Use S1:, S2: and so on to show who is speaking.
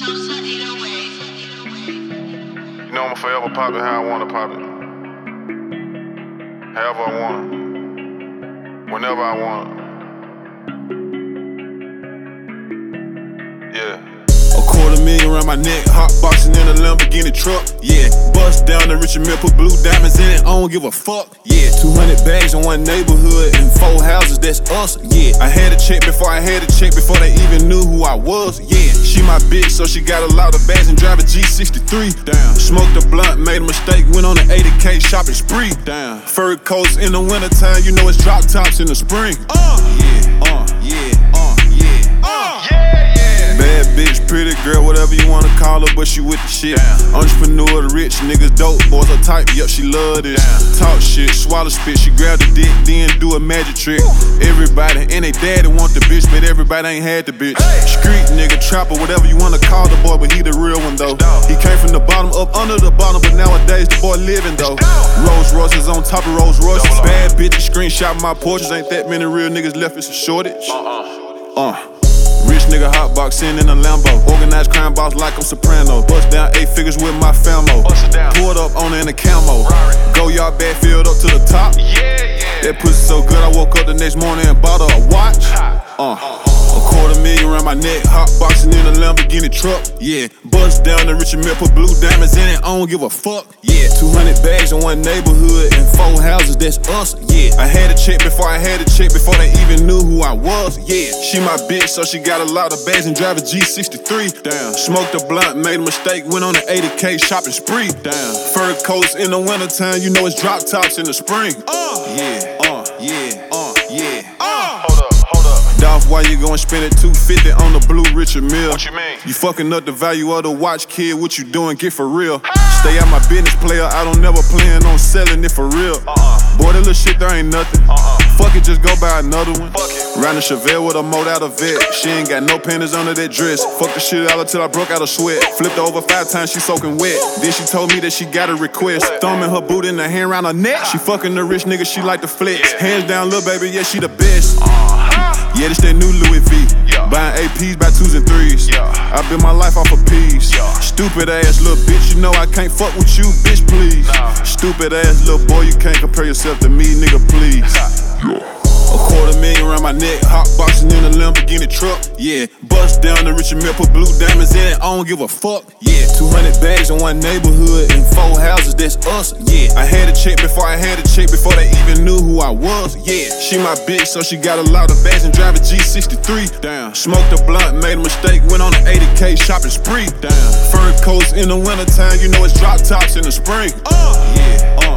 S1: You know I'ma forever pop it how I wanna pop it. However I want it. Whenever I want it. Yeah.
S2: $250,000 around my neck, hot boxing in a Lamborghini truck. Yeah, bust down the Richard Mille, put blue diamonds in it, I don't give a fuck. Yeah, 200 bags in one neighborhood and 4 houses, that's us. Yeah, I had a check before I had a check before they even knew who I was. Yeah, she my bitch, so she got a lot of bags and drive a G63. Damn, smoked a blunt, made a mistake, went on an 80K shopping spree. Damn, fur coats in the wintertime, you know it's drop tops in the spring. Bad bitch, pretty girl, whatever you wanna call her, but she with the shit. Damn. Entrepreneur, the rich niggas, dope boys, her type, yup, she love this. Damn. Talk shit, swallow spit, she grab the dick, then do a magic trick. Everybody and they daddy want the bitch, but everybody ain't had the bitch. Hey. Street nigga, trapper, whatever you wanna call the boy, but he the real one though. He came from the bottom up under the bottom, but nowadays the boy living though. Rolls Royces on top of Rolls Royces. Bad bitches screenshot my portraits, ain't that many real niggas left, it's a shortage. Rich nigga hotboxing in a Lambo. Organized crime boss like I'm Soprano. Bust down 8 figures with my famo. Pulled up on her in a camo. Go yard bag filled up to the top. That pussy so good I woke up the next morning and bought her a watch. $250,000 around my neck, hotboxing in a Lamborghini truck. Yeah, bust down the Richard Mille, put blue diamonds in it, I don't give a fuck. Yeah, 200 bags in one neighborhood and 4 houses, that's us. Yeah, I had a check before I had a check before they even knew who I was. Yeah, she my bitch, so she got a lot of bags and drive a G63. Damn, smoked a blunt, made a mistake, went on an 80K shopping spree. Damn, fur coats in the wintertime, you know it's drop tops in the spring. Dolph, why you gon' spend it $250 on the blue Richard Mille?
S1: What you mean?
S2: You fucking up the value of the watch, kid. What you doing? Get for real. Stay out my business, player. I don't never plan on selling it for real. Boy, that little shit there ain't nothing. Fuck it, just go buy another one. Round the Chevelle with a mold out of vet. She ain't got no panties under that dress. Fuck the shit out till I broke out of sweat. Flipped her over 5 times, she soaking wet. Then she told me that she got a request. Thumbing her boot in the hand around her neck. She fucking the rich nigga, she like to flex. Hands down, little baby, yeah, she the best. Yeah, this that new Louis V. Buying APs by 2s and 3s. I built my life off of P's. Stupid ass little bitch, you know I can't fuck with you, bitch, please. Stupid ass little boy, you can't compare yourself to me, nigga, please. $250,000 around my neck, hotboxing in a Lamborghini truck. Yeah, bust down the Richard Mille, put blue diamonds in it, I don't give a fuck. Yeah, 200 bags in one neighborhood and 4 houses, that's us. Yeah, I had a check before I had a check before they even knew who I was. Yeah, she my bitch, so she got a lot of bags and drive a G63. Damn, smoked a blunt, made a mistake, went on an 80K shopping spree. Damn, fur coats in the wintertime, you know it's drop tops in the spring.